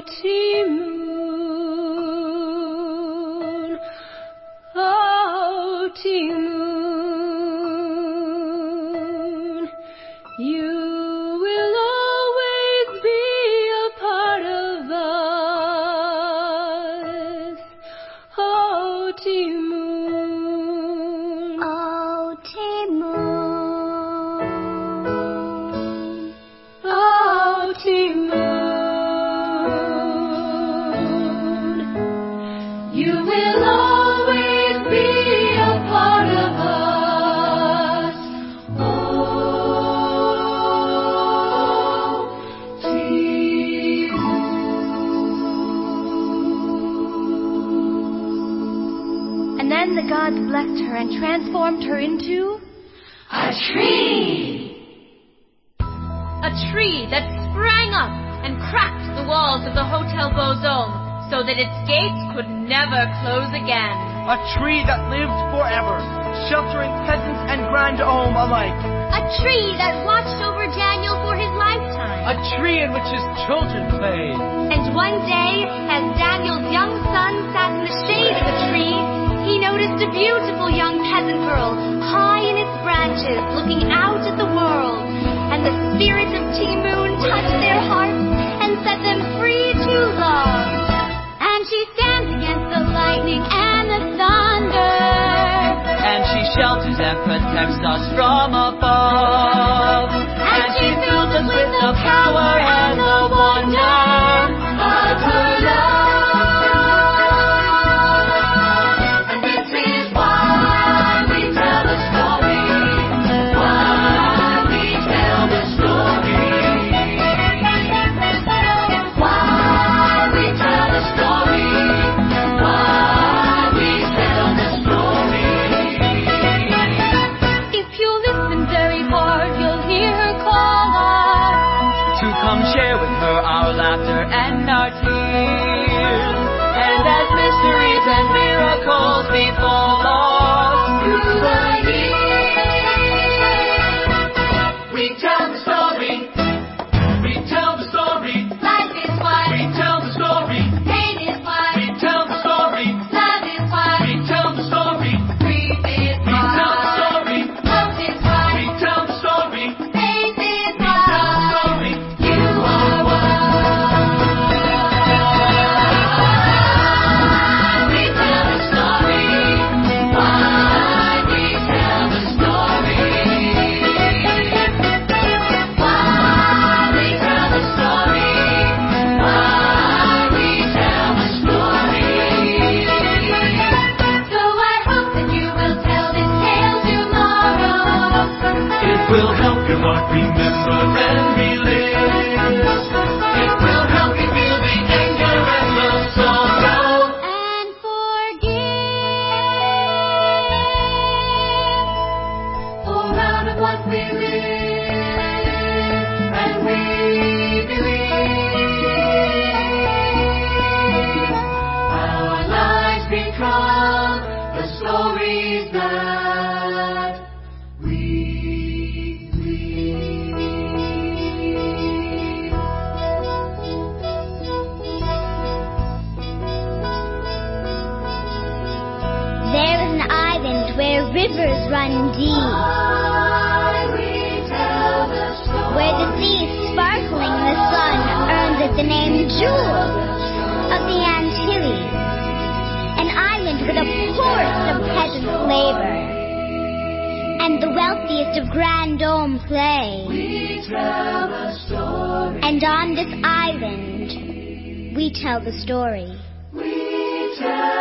Ti-Moon, oh, Ti-Moon, you will always be a part of us. Oh, Ti-Moon, Oh, Ti-Moon, oh, Ti-Moon, you will always be a part of us. Oh, Ti-Moon. And then the gods blessed her and transformed her into A tree! A tree that sprang up and cracked the walls of the Hotel Beauxhommes so that its gates could never close again. A tree that lived forever, sheltering peasants and grand homme alike. a tree that watched over Daniel for his lifetime. A tree in which his children played. And one day, as Daniel's young son sat in the shade of a tree, he noticed a beautiful young peasant girl high in its branches looking out at the world. And the spirit of Ti-Moon touched their hearts and set them free to love. And she stands against the lightning and the thunder. And she shelters and protects us from above. And she fills us with the power and the wonder of her love. And this is why we tell the story. Why we tell the story. Why we tell the story. Why we tell the story. If you listen very hard, you'll hear her call us. To come share with her our laughter and our tears. And as mysteries and miracles befall us through the years, we tell the story. We tell the story. Life is why, We tell the story. pain is why, We tell the story. love is why, We tell the story. grief is We tell the why, story. hope is why, We tell the story. faith is We tell the why. story. You are one. We tell the story. Why we tell the story. Why we tell the story. Why we tell the story. So I hope that you will tell this tale tomorrow. It will help your heart remember and relive. It will help you feel the anger and the sorrow. And forgive. For out of what we live and we believe, our lives become the stories that we read. There is an island where rivers run deep, where the sea sparkling in the sun earns it the name Jewel of the Antilles, an island where the poorest of peasants labor and the wealthiest of grand homes play. And on this island, we tell the story. We tell